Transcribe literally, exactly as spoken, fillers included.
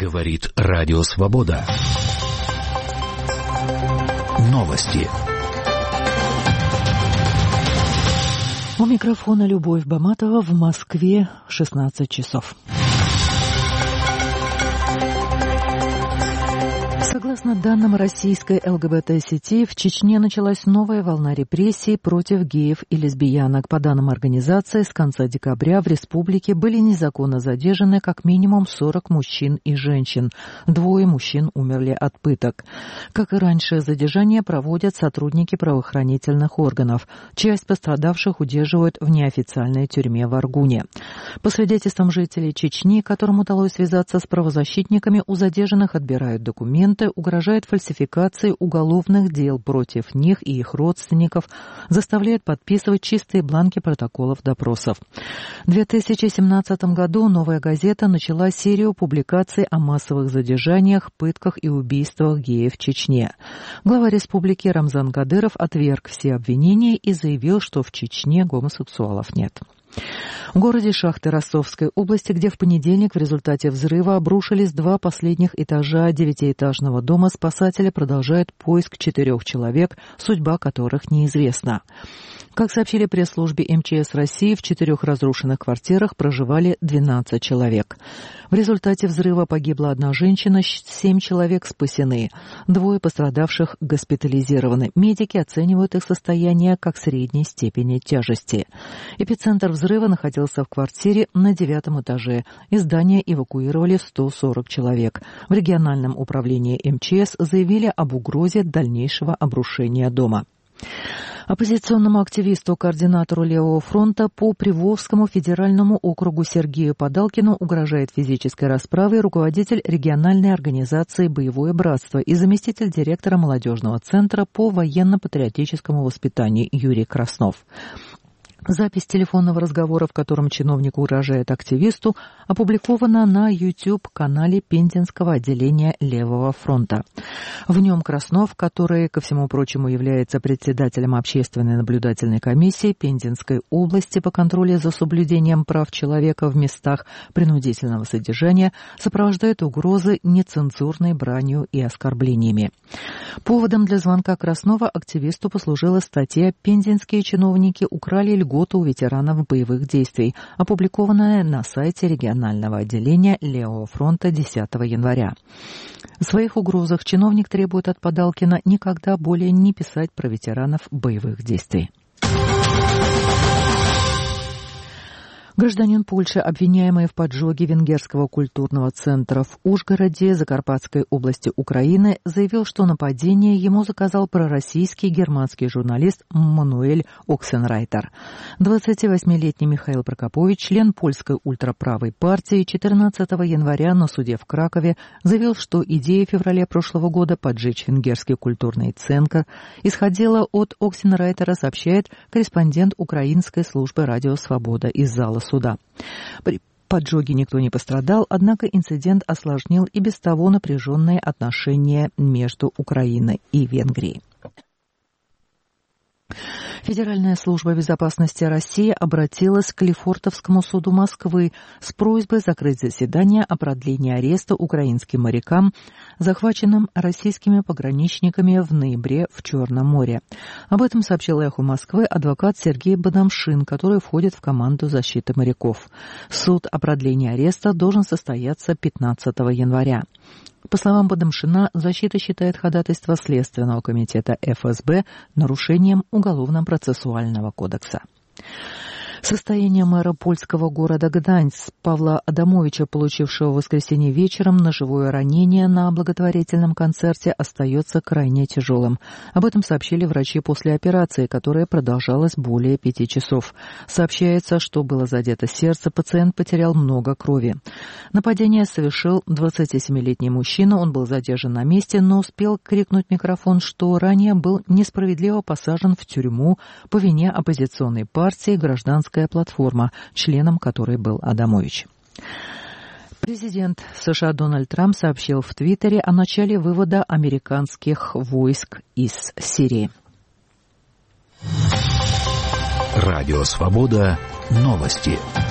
Говорит Радио Свобода. Новости. У микрофона Любовь Баматова. В Москве шестнадцать часов. Согласно данным российской ЛГБТ-сети, в Чечне началась новая волна репрессий против геев и лесбиянок. По данным организации, с конца декабря в республике были незаконно задержаны как минимум сорок мужчин и женщин. Двое мужчин умерли от пыток. Как и раньше, задержания проводят сотрудники правоохранительных органов. Часть пострадавших удерживают в неофициальной тюрьме в Аргуне. По свидетельствам жителей Чечни, которым удалось связаться с правозащитниками, у задержанных отбирают документы, угрожает фальсификацией уголовных дел против них и их родственников, заставляет подписывать чистые бланки протоколов допросов. В две тысячи семнадцатом году «Новая газета» начала серию публикаций о массовых задержаниях, пытках и убийствах геев в Чечне. Глава республики Рамзан Кадыров отверг все обвинения и заявил, что в Чечне гомосексуалов нет. В городе Шахты Ростовской области, где в понедельник в результате взрыва обрушились два последних этажа девятиэтажного дома, спасатели продолжают поиск четырех человек, судьба которых неизвестна. Как сообщили пресс-службе эм че эс России, в четырех разрушенных квартирах проживали двенадцать человек. В результате взрыва погибла одна женщина, семь человек спасены. Двое пострадавших госпитализированы. Медики оценивают их состояние как средней степени тяжести. Эпицентр взрыва находился в квартире на девятом этаже. Из здания эвакуировали сто сорок человек. В региональном управлении эм че эс заявили об угрозе дальнейшего обрушения дома. Оппозиционному активисту, координатору Левого фронта по Приволжскому федеральному округу Сергею Подалкину угрожает физической расправой руководитель региональной организации «Боевое братство» и заместитель директора молодежного центра по военно-патриотическому воспитанию Юрий Краснов. Запись телефонного разговора, в котором чиновник угрожает активисту, опубликована на YouTube-канале Пензенского отделения Левого фронта. В нем Краснов, который, ко всему прочему, является председателем общественной наблюдательной комиссии Пензенской области по контролю за соблюдением прав человека в местах принудительного содержания, сопровождает угрозы нецензурной бранью и оскорблениями. Поводом для звонка Краснова активисту послужила статья «Пензенские чиновники украли льготу у ветеранов боевых действий», опубликованная на сайте регионального отделения Левого фронта десятого января. В своих угрозах чиновник требует от Подалкина никогда более не писать про ветеранов боевых действий. Гражданин Польши, обвиняемый в поджоге венгерского культурного центра в Ужгороде, Закарпатской области Украины, заявил, что нападение ему заказал пророссийский германский журналист Мануэль Оксенрайтер. двадцативосьмилетний Михаил Прокопович, член польской ультраправой партии, четырнадцатого января на суде в Кракове заявил, что идея в феврале прошлого года поджечь венгерский культурный центр исходила от Оксенрайтера, сообщает корреспондент украинской службы «Радио Свобода» из зала суда. При поджоге никто не пострадал, однако инцидент осложнил и без того напряженные отношения между Украиной и Венгрией. Федеральная служба безопасности России обратилась к Лефортовскому суду Москвы с просьбой закрыть заседание о продлении ареста украинским морякам, захваченным российскими пограничниками в ноябре в Черном море. Об этом сообщил «Эхо Москвы» адвокат Сергей Бадамшин, который входит в команду защиты моряков. Суд о продлении ареста должен состояться пятнадцатого января. По словам Бадамшина, защита считает ходатайство Следственного комитета эф эс бэ нарушением Уголовно-процессуального кодекса. Состояние мэра польского города Гданьск Павла Адамовича, получившего в воскресенье вечером ножевое ранение на благотворительном концерте, остается крайне тяжелым. Об этом сообщили врачи после операции, которая продолжалась более пяти часов. Сообщается, что было задето сердце, пациент потерял много крови. Нападение совершил двадцатисемилетний мужчина, он был задержан на месте, но успел крикнуть в микрофон, что ранее был несправедливо посажен в тюрьму по вине оппозиционной партии «Гражданская платформа», членом которой был Адамович. Президент США Дональд Трамп сообщил в Твиттере о начале вывода американских войск из Сирии. Радио Свобода. Новости.